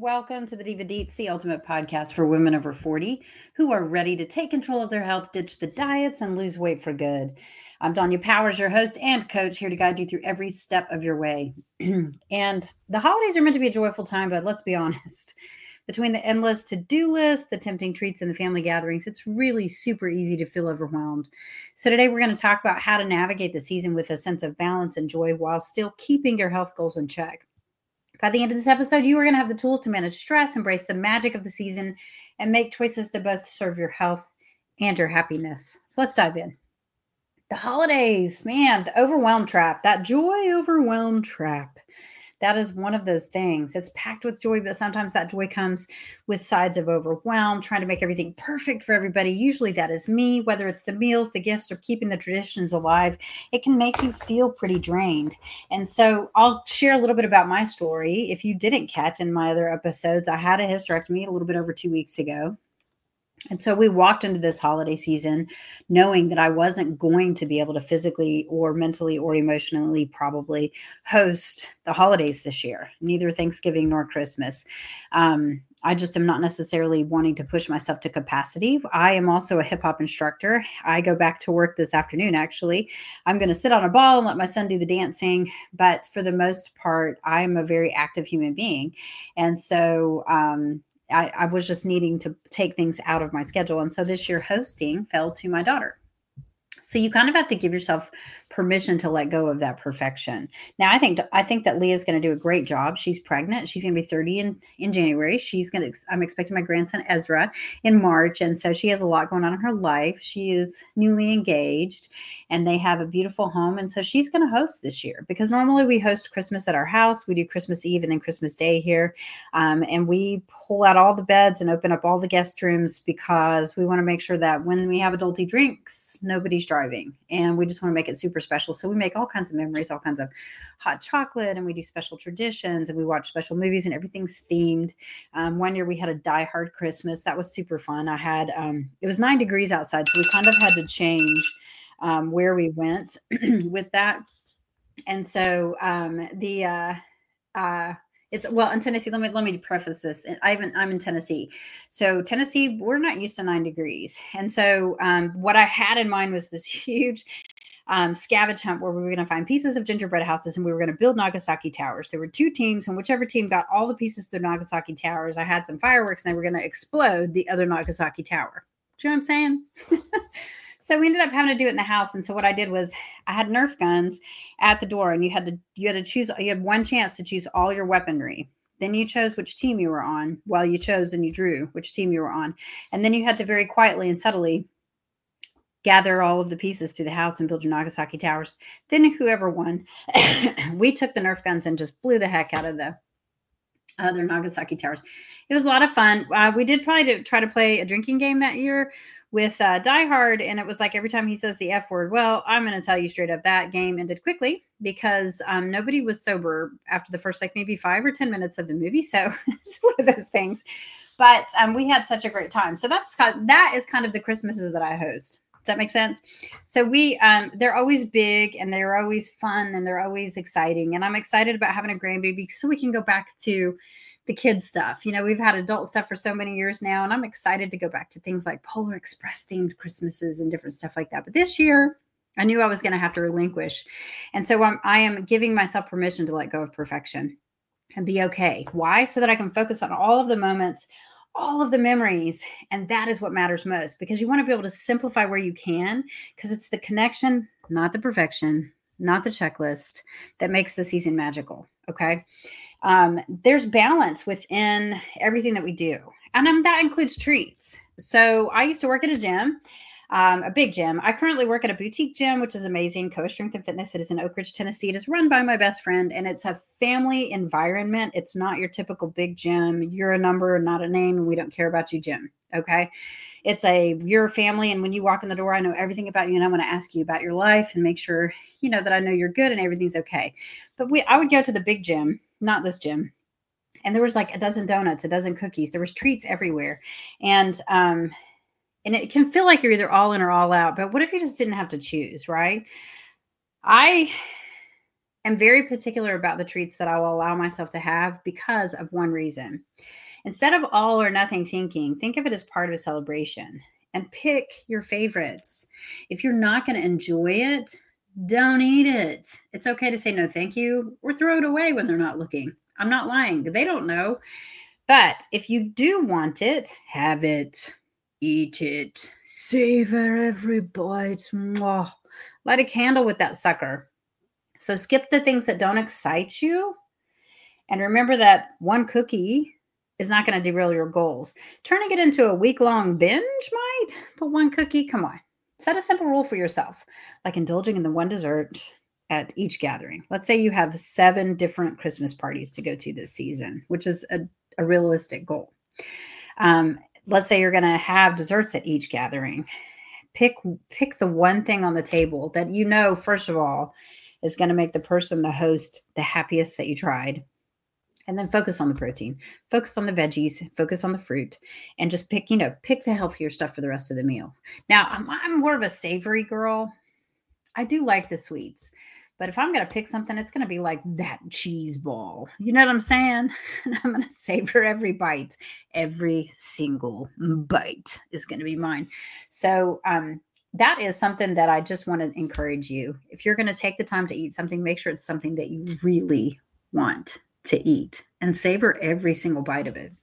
welcome to the Diva Deets, the ultimate podcast for women over 40 who are ready to take control of their health, ditch the diets, and lose weight for good. I'm Danya Powers, your host and coach, here to guide you through every step of your way. And the holidays are meant to be a joyful time, but let's be honest. Between the endless to-do list, the tempting treats, and the family gatherings, it's really super easy to feel overwhelmed. So today we're going to talk about how to navigate the season with a sense of balance and joy while still keeping your health goals in check. By the end of this episode, you are going to have the tools to manage stress, embrace the magic of the season, and make choices to both serve your health and your happiness. So let's dive in. The holidays, man, the overwhelm trap, that joy overwhelm trap. That is one of those things. It's packed with joy, but sometimes that joy comes with sides of overwhelm, trying to make everything perfect for everybody. Usually that is me, whether it's the meals, the gifts, or keeping the traditions alive. It can make you feel pretty drained. And so I'll share a little bit about my story. If you didn't catch in my other episodes, I had a hysterectomy a little bit over 2 weeks ago. And so we walked into this holiday season knowing that I wasn't going to be able to physically or mentally or emotionally probably host the holidays this year, neither Thanksgiving nor Christmas. I just am not necessarily wanting to push myself to capacity. I am also a hip hop instructor. I go back to work this afternoon, actually. I'm going to sit on a ball and let my son do the dancing. But for the most part, I'm a very active human being. And so, I was just needing to take things out of my schedule. And so this year hosting fell to my daughter. So you kind of have to give yourself permission to let go of that perfection. Now, I think that Leah's going to do a great job. She's pregnant. She's going to be 30 in January. I'm expecting my grandson Ezra in March. And so she has a lot going on in her life. She is newly engaged and they have a beautiful home. And so she's going to host this year because normally we host Christmas at our house. We do Christmas Eve and then Christmas Day here. And we pull out all the beds and open up all the guest rooms because we want to make sure that when we have adulty drinks, nobody's driving. And we just want to make it super special. So we make all kinds of memories, all kinds of hot chocolate, and we do special traditions and we watch special movies and everything's themed. One year we had a Die Hard Christmas. That was super fun. It was 9 degrees outside. So we kind of had to change where we went with that. And so in Tennessee, let me preface this. I'm in Tennessee. So Tennessee, we're not used to 9 degrees. And so what I had in mind was this huge scavenge hunt where we were going to find pieces of gingerbread houses and we were going to build Nagasaki towers. There were 2 teams, and whichever team got all the pieces to the Nagasaki towers, I had some fireworks and they were going to explode the other Nagasaki tower. Do you know what I'm saying? So we ended up having to do it in the house. And so what I did was I had Nerf guns at the door, and you had to choose. You had one chance to choose all your weaponry. Then you chose which team you were on. Well, you chose and you drew which team you were on. And then you had to very quietly and subtly gather all of the pieces to the house and build your Nagasaki towers. Then whoever won, we took the Nerf guns and just blew the heck out of the other Nagasaki towers. It was a lot of fun. We did probably try to play a drinking game that year with Die Hard, and it was like every time he says the F word, well, I'm going to tell you straight up, that game ended quickly because nobody was sober after the first maybe 5 or 10 minutes of the movie. So it's one of those things. But we had such a great time. So that is kind of the Christmases that I host. Does that make sense? So they're always big and they're always fun and they're always exciting. And I'm excited about having a grandbaby so we can go back to the kids stuff. We've had adult stuff for so many years now, and I'm excited to go back to things like Polar Express themed Christmases and different stuff like that. But this year I knew I was going to have to relinquish. And so I am giving myself permission to let go of perfection and be okay. Why? So that I can focus on all of the moments, all of the memories. And that is what matters most, because you want to be able to simplify where you can, because it's the connection, not the perfection, not the checklist, that makes the season magical. Okay. There's balance within everything that we do. And that includes treats. So I used to work at a gym, a big gym. I currently work at a boutique gym, which is amazing. Coast Strength and Fitness. It is in Oak Ridge, Tennessee. It is run by my best friend, and it's a family environment. It's not your typical big gym. You're a number, not a name, and we don't care about you gym. Okay. You're a family. And when you walk in the door, I know everything about you. And I want to ask you about your life and make sure, that I know you're good and everything's okay. But I would go to the big gym, not this gym. And there was like a dozen donuts, a dozen cookies. There was treats everywhere. And it can feel like you're either all in or all out. But what if you just didn't have to choose, right? I I'm very particular about the treats that I will allow myself to have because of one reason. Instead of all or nothing thinking, think of it as part of a celebration and pick your favorites. If you're not going to enjoy it, don't eat it. It's okay to say no, thank you, or throw it away when they're not looking. I'm not lying. They don't know. But if you do want it, have it, eat it, savor every bite. Mwah. Light a candle with that sucker. So skip the things that don't excite you. And remember that one cookie is not going to derail your goals. Turning it into a week-long binge might, but one cookie, come on. Set a simple rule for yourself, like indulging in the one dessert at each gathering. Let's say you have 7 different Christmas parties to go to this season, which is a realistic goal. Let's say you're going to have desserts at each gathering. Pick the one thing on the table that you know, first of all, is going to make the person, the host, the happiest that you tried. And then focus on the protein, focus on the veggies, focus on the fruit, and just pick the healthier stuff for the rest of the meal. Now, I'm more of a savory girl. I do like the sweets, but if I'm going to pick something, it's going to be like that cheese ball. You know what I'm saying? And I'm going to savor every bite. Every single bite is going to be mine. So, that is something that I just want to encourage you. If you're going to take the time to eat something, make sure it's something that you really want to eat and savor every single bite of it.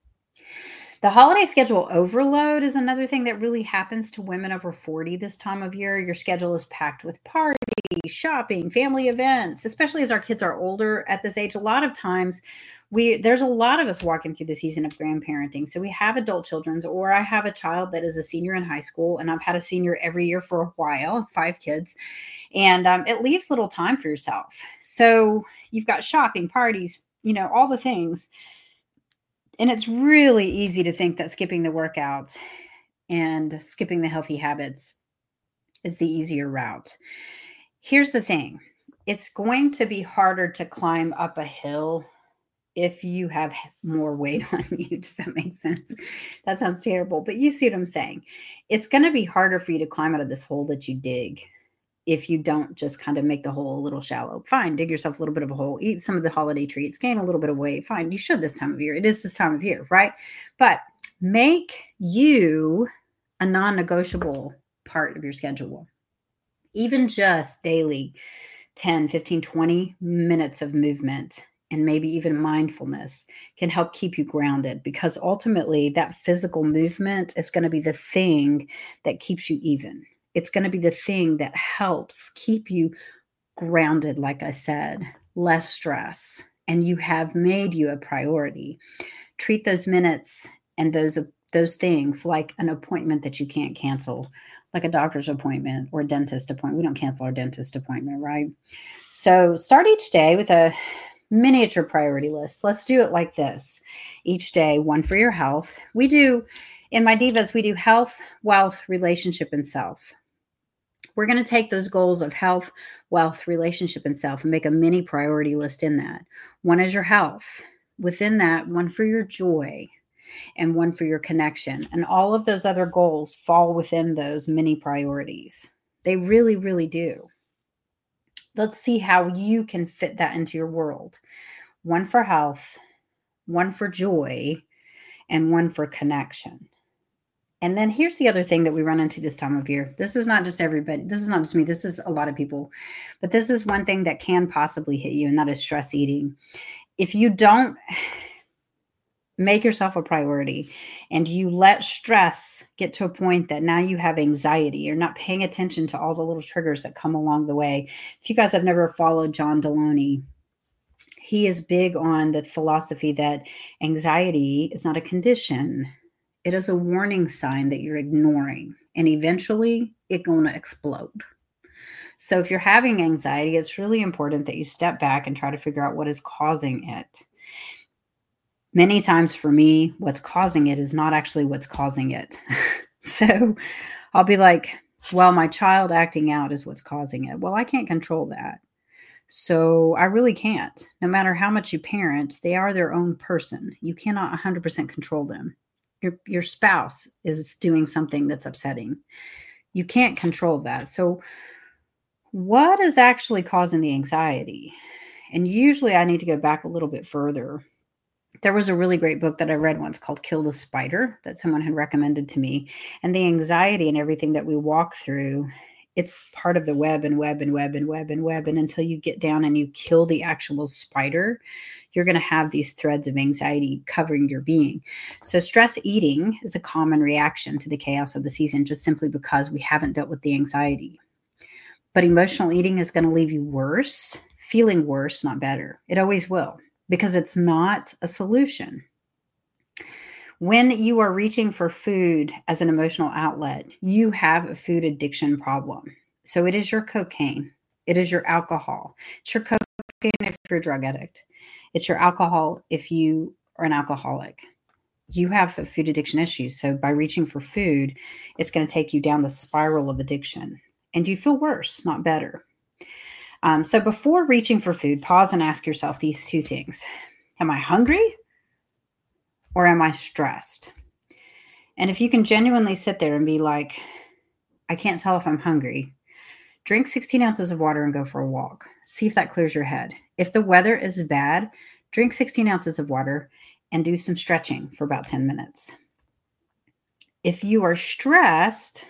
The holiday schedule overload is another thing that really happens to women over 40 this time of year. Your schedule is packed with parties, shopping, family events, especially as our kids are older at this age. A lot of times there's a lot of us walking through the season of grandparenting. So we have adult children, or I have a child that is a senior in high school, and I've had a senior every year for a while, 5 kids. And it leaves little time for yourself. So you've got shopping, parties, all the things. And it's really easy to think that skipping the workouts and skipping the healthy habits is the easier route. Here's the thing. It's going to be harder to climb up a hill if you have more weight on you. Does that make sense? That sounds terrible, but you see what I'm saying. It's going to be harder for you to climb out of this hole that you dig if you don't just kind of make the hole a little shallow. Fine, dig yourself a little bit of a hole, eat some of the holiday treats, gain a little bit of weight. Fine, you should this time of year. It is this time of year, right? But make you a non-negotiable part of your schedule. Even just daily 10, 15, 20 minutes of movement and maybe even mindfulness can help keep you grounded, because ultimately that physical movement is going to be the thing that keeps you even. It's going to be the thing that helps keep you grounded, like I said, less stress, and you have made you a priority. Treat those minutes and those things like an appointment that you can't cancel, like a doctor's appointment or a dentist appointment. We don't cancel our dentist appointment, right? So start each day with a miniature priority list. Let's do it like this. Each day, one for your health. In My Divas, we do health, wealth, relationship, and self. We're going to take those goals of health, wealth, relationship, and self and make a mini priority list in that. One is your health. Within that, one for your joy and one for your connection. And all of those other goals fall within those mini priorities. They really, really do. Let's see how you can fit that into your world. One for health, one for joy, and one for connection. And then here's the other thing that we run into this time of year. This is not just everybody. This is not just me. This is a lot of people. But this is one thing that can possibly hit you, and that is stress eating. If you don't make yourself a priority and you let stress get to a point that now you have anxiety, you're not paying attention to all the little triggers that come along the way. If you guys have never followed John Deloney, he is big on the philosophy that anxiety is not a condition. It is a warning sign that you're ignoring, and eventually it's going to explode. So if you're having anxiety, it's really important that you step back and try to figure out what is causing it. Many times for me, what's causing it is not actually what's causing it. So I'll be like, well, my child acting out is what's causing it. Well, I can't control that. So I really can't. No matter how much you parent, they are their own person. You cannot 100% control them. Your spouse is doing something that's upsetting. You can't control that. So What is actually causing the anxiety? And usually I need to go back a little bit further. There was a really great book that I read once called Kill the Spider that someone had recommended to me. And the anxiety and everything that we walk through, it's part of the web and web and web and web and web. And until you get down and you kill the actual spider, you're going to have these threads of anxiety covering your being. So, stress eating is a common reaction to the chaos of the season, just simply because we haven't dealt with the anxiety. But emotional eating is going to leave you worse, feeling worse, not better. It always will, because it's not a solution. When you are reaching for food as an emotional outlet, you have a food addiction problem. So it is your cocaine, it is your alcohol, it's your cocaine if you're a drug addict, it's your alcohol if you are an alcoholic. You have a food addiction issue. So by reaching for food, it's going to take you down the spiral of addiction. And you feel worse, not better. So before reaching for food, pause and ask yourself these two things. Am I hungry or am I stressed? And if you can genuinely sit there and be like, I can't tell if I'm hungry, drink 16 ounces of water and go for a walk. See if that clears your head. If the weather is bad, drink 16 ounces of water and do some stretching for about 10 minutes. If you are stressed,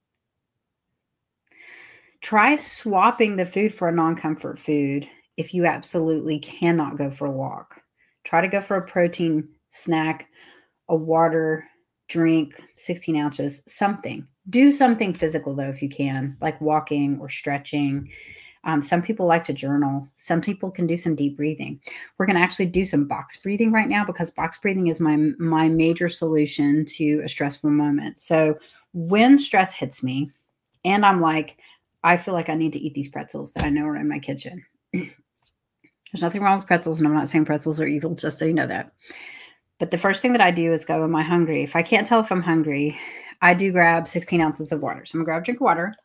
try swapping the food for a non-comfort food if you absolutely cannot go for a walk. Try to go for a protein snack, a water drink, 16 ounces, something. Do something physical, though, if you can, like walking or stretching. Some people like to journal. Some people can do some deep breathing. We're going to actually do some box breathing right now because box breathing is my major solution to a stressful moment. So when stress hits me and I'm like, I feel like I need to eat these pretzels that I know are in my kitchen. There's nothing wrong with pretzels, and I'm not saying pretzels are evil, just so you know that. But the first thing that I do is go, am I hungry? If I can't tell if I'm hungry, I do grab 16 ounces of water. So I'm going to grab a drink of water.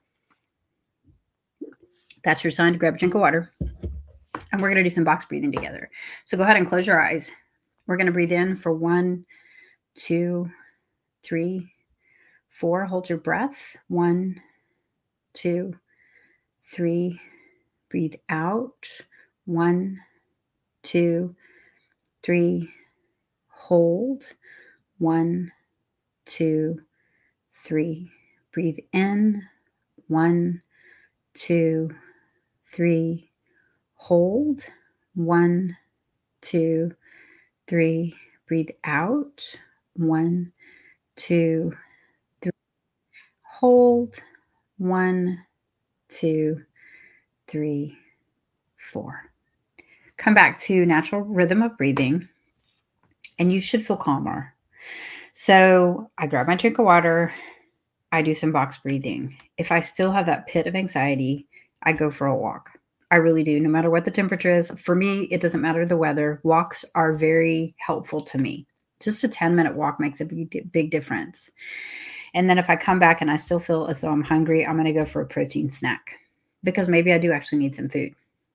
That's your sign to grab a drink of water. And we're going to do some box breathing together. So go ahead and close your eyes. We're going to breathe in for 1, 2, 3, 4. Hold your breath. 1, 2, 3. Breathe out. 1, 2, 3. Hold. 1, 2, 3. Breathe in. 1, 2, 3. Hold. 1, 2, 3. Breathe out. 1, 2, 3. Hold. 1, 2, 3, 4. Come back to natural rhythm of breathing, and you should feel calmer. So I grab my drink of water. I do some box breathing. If I still have that pit of anxiety, I go for a walk. I really do, no matter what the temperature is. For me, it doesn't matter the weather. Walks are very helpful to me. Just a 10-minute walk makes a big difference. And then if I come back and I still feel as though I'm hungry, I'm going to go for a protein snack because maybe I do actually need some food.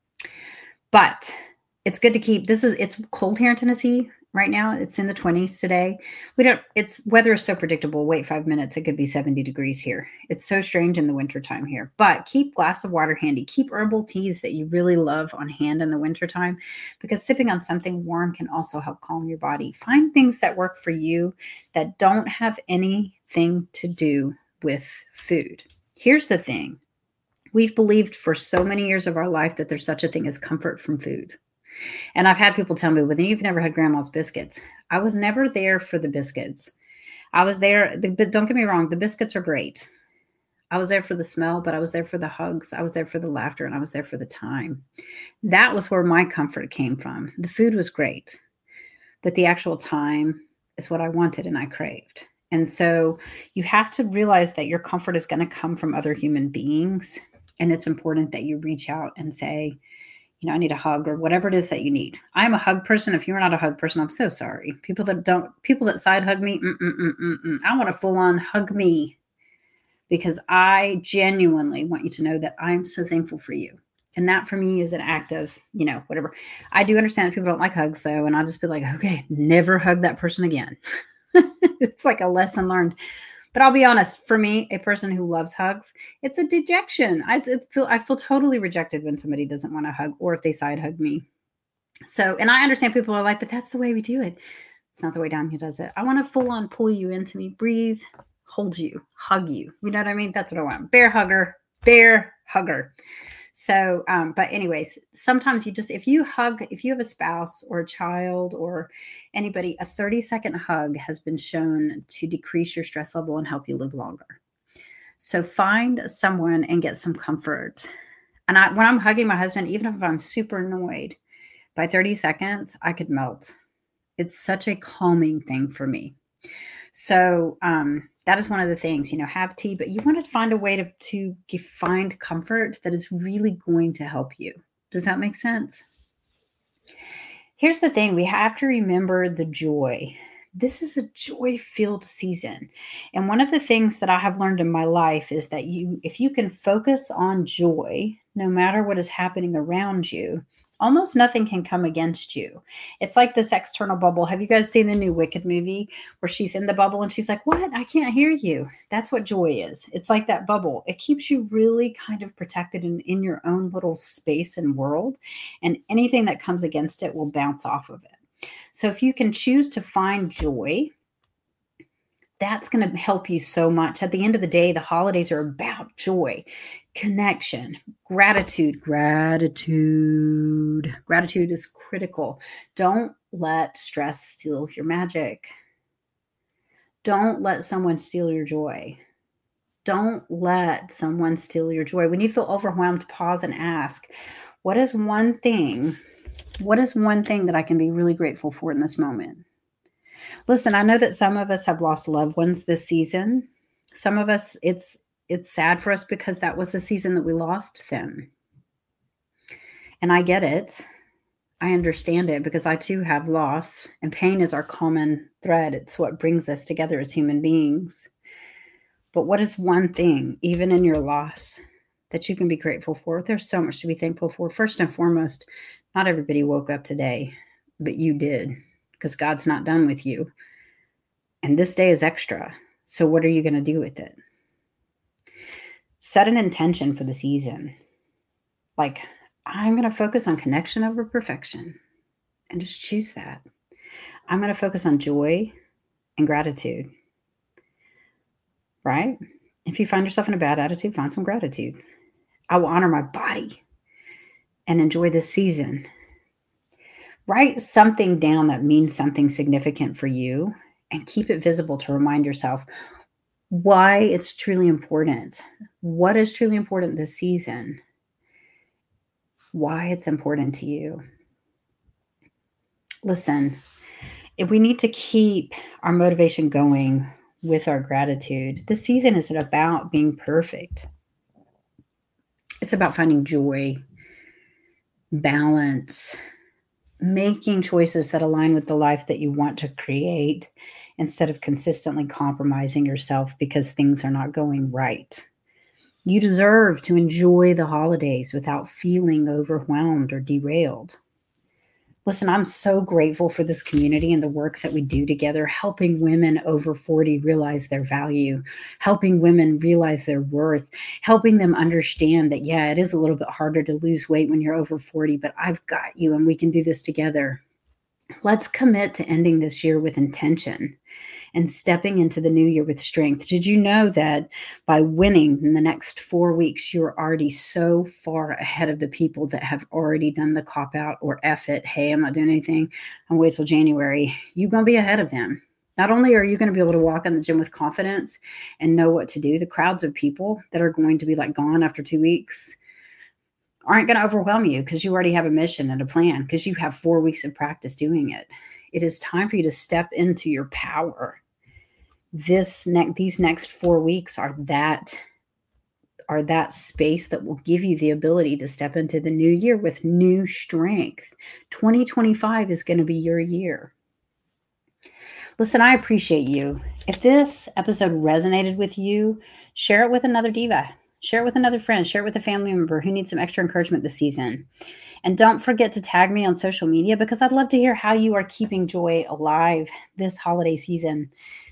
But it's good to keep, it's cold here in Tennessee right now. It's in the 20s today. Weather is so predictable. Wait 5 minutes, it could be 70 degrees here. It's so strange in the wintertime here. But keep glass of water handy. Keep herbal teas that you really love on hand in the wintertime, because sipping on something warm can also help calm your body. Find things that work for you that don't have anything to do with food. Here's the thing. We've believed for so many years of our life that there's such a thing as comfort from food. And I've had people tell me, well, then you've never had grandma's biscuits. I was never there for the biscuits. I was there, but don't get me wrong, the biscuits are great. I was there for the smell, but I was there for the hugs. I was there for the laughter, and I was there for the time. That was where my comfort came from. The food was great, but the actual time is what I wanted and I craved. And so you have to realize that your comfort is going to come from other human beings. And it's important that you reach out and say, I need a hug or whatever it is that you need. I'm a hug person. If you're not a hug person, I'm so sorry. People that side hug me, I want a full on hug me, because I genuinely want you to know that I'm so thankful for you. And that for me is an act of, whatever. I do understand that people don't like hugs though. And I'll just be like, okay, never hug that person again. It's like a lesson learned. But I'll be honest, for me, a person who loves hugs, it's a dejection. I feel totally rejected when somebody doesn't want to hug or if they side hug me. So, and I understand people are like, but that's the way we do it. It's not the way Danya does it. I want to full on pull you into me, breathe, hold you, hug you. You know what I mean? That's what I want. Bear hugger. So, but anyways, sometimes if you have a spouse or a child or anybody, a 30-second hug has been shown to decrease your stress level and help you live longer. So find someone and get some comfort. And when I'm hugging my husband, even if I'm super annoyed, by 30 seconds, I could melt. It's such a calming thing for me. So, that is one of the things, have tea, but you want to find a way to find comfort that is really going to help you. Does that make sense? Here's the thing. We have to remember the joy. This is a joy-filled season. And one of the things that I have learned in my life is that if you can focus on joy, no matter what is happening around you, almost nothing can come against you. It's like this external bubble. Have you guys seen the new Wicked movie where she's in the bubble and she's like, what? I can't hear you. That's what joy is. It's like that bubble. It keeps you really kind of protected in your own little space and world. And anything that comes against it will bounce off of it. So if you can choose to find joy, that's going to help you so much. At the end of the day, the holidays are about joy, connection, gratitude. Gratitude is critical. Don't let stress steal your magic. Don't let someone steal your joy. Don't let someone steal your joy. When you feel overwhelmed, pause and ask, what is one thing that I can be really grateful for in this moment? Listen, I know that some of us have lost loved ones this season. Some of us, it's sad for us because that was the season that we lost them. And I get it. I understand it because I too have loss, and pain is our common thread. It's what brings us together as human beings. But what is one thing, even in your loss, that you can be grateful for? There's so much to be thankful for. First and foremost, not everybody woke up today, but you did. Because God's not done with you. And this day is extra. So what are you going to do with it? Set an intention for the season. Like, I'm going to focus on connection over perfection. And just choose that. I'm going to focus on joy and gratitude. Right? If you find yourself in a bad attitude, find some gratitude. I will honor my body and enjoy this season. Write something down that means something significant for you and keep it visible to remind yourself why it's truly important. What is truly important this season? Why it's important to you. Listen, if we need to keep our motivation going with our gratitude, this season isn't about being perfect. It's about finding joy, balance, making choices that align with the life that you want to create instead of consistently compromising yourself because things are not going right. You deserve to enjoy the holidays without feeling overwhelmed or derailed. Listen, I'm so grateful for this community and the work that we do together, helping women over 40 realize their value, helping women realize their worth, helping them understand that, yeah, it is a little bit harder to lose weight when you're over 40, but I've got you and we can do this together. Let's commit to ending this year with intention and stepping into the new year with strength. Did you know that by winning in the next 4 weeks, you're already so far ahead of the people that have already done the cop out or F it? Hey, I'm not doing anything. I'll wait till January. You're going to be ahead of them. Not only are you going to be able to walk in the gym with confidence and know what to do, the crowds of people that are going to be like gone after 2 weeks aren't going to overwhelm you because you already have a mission and a plan because you have 4 weeks of practice doing it. It is time for you to step into your power. These next 4 weeks are that space that will give you the ability to step into the new year with new strength. 2025 is going to be your year. Listen, I appreciate you. If this episode resonated with you, share it with another diva. Share it with another friend. Share it with a family member who needs some extra encouragement this season. And don't forget to tag me on social media because I'd love to hear how you are keeping joy alive this holiday season.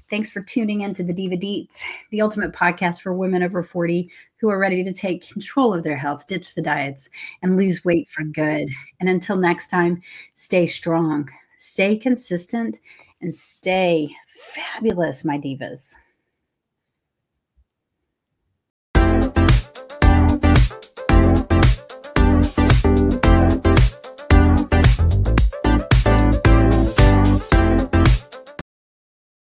Thanks for tuning into the Diva Deets, the ultimate podcast for women over 40 who are ready to take control of their health, ditch the diets, and lose weight for good. And until next time, stay strong, stay consistent, and stay fabulous, my divas.